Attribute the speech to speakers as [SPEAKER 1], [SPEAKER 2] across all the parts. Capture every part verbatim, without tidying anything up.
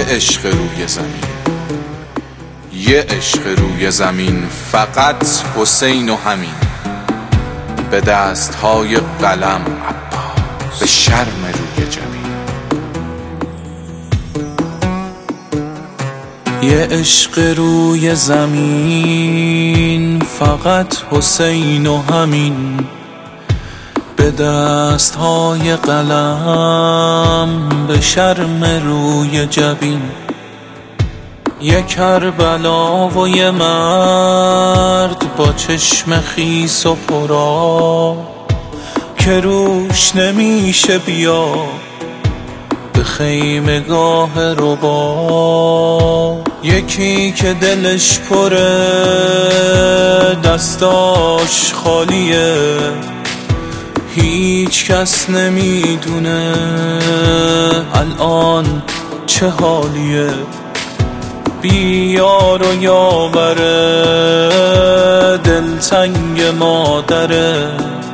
[SPEAKER 1] یه عشق روی زمین، یه عشق روی زمین، فقط حسین و همین. به دستهای قلم عباس، به شرم روی جبین. یه عشق روی زمین، فقط حسین و همین. به دستهای قلم، به شرم روی جبین. یه کربلا و یه مرد با چشم خیس و پرا، که روش نمیشه بیا به خیمگاه ربا. یکی که دلش پره دستاش خالیه، هیچ کس نمیدونه الان چه حالیه. بیار و یاوره دلتنگ مادره،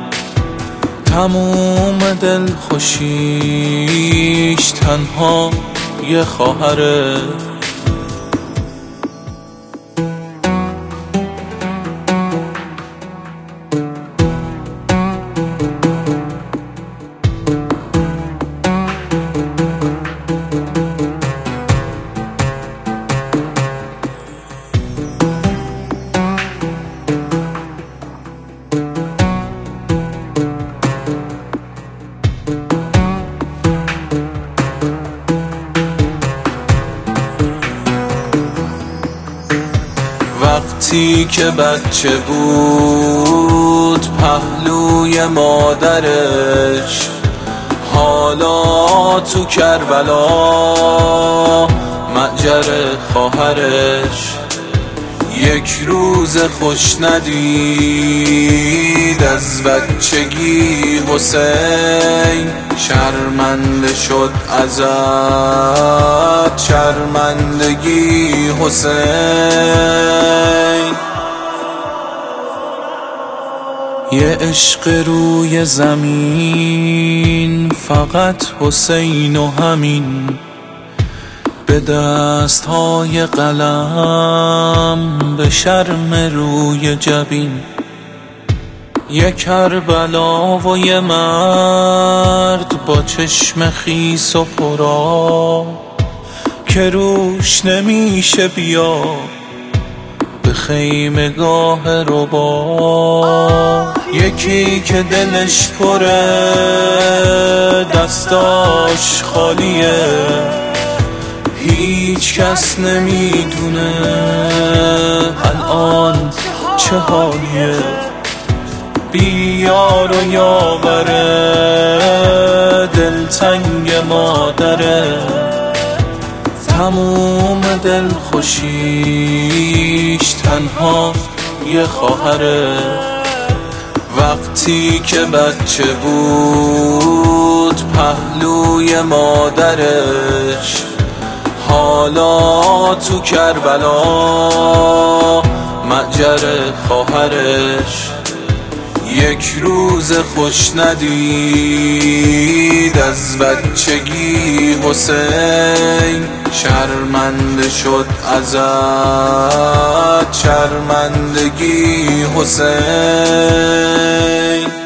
[SPEAKER 1] تموم دل خوشیش تنها یه خواهره. وقتی که بچه بود پهلوی مادرش، حالا تو کربلا مأجر خواهرش. یک روز خوش ندید از بچگی حسین، شرمنده شد ازت شرمندگی حسین. یه عشق روی زمین، فقط حسین و همین. به دستهای قلم، به شرم روی جبین. یه کربلا و یه مرد با چشم خیس و پرا، که روش نمیشه بیا به خیمگاه ربا. یکی که دلش پره دستاش خالیه، هیچ کس نمیدونه الان چه حالیه. بیار و یاوره دلتنگ مادره، تموم دل خوشیش تنها یه خواهره. وقتی که بچه بود پهلوی مادرش، حالا تو کربلا مأجر خواهرش. یک روز خوش ندید از بچگی حسین، شرمنده شد ازت شرمندگی حسین.